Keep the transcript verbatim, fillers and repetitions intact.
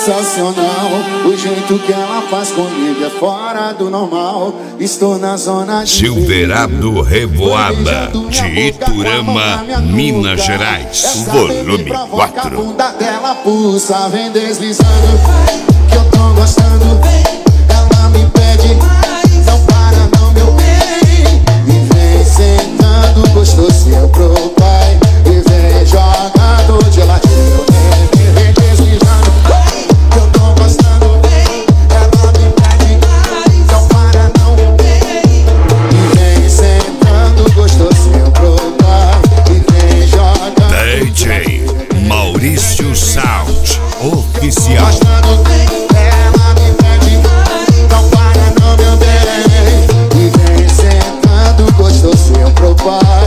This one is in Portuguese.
sensacional. O jeito que ela faz comigo é fora do normal. Estou na zona de Silverado Revoada de Iturama, Minas Gerais, volume quatro. A bunda dela pulsa, vem deslizando, que eu tô gostando. Ela me pede, não para não, meu bem. E vem sentando gostoso, eu pro pai. E vem jogando de ladinho, vem deslizando, que eu tô gostando. Ela me pede, não para não, meu bem. E vem sentando gostoso, eu pro pai. E vem jogando D J Maurício Sound Oficial. Ela me pede, não para não, meu bem. E vem sentando gostoso, eu pro pai.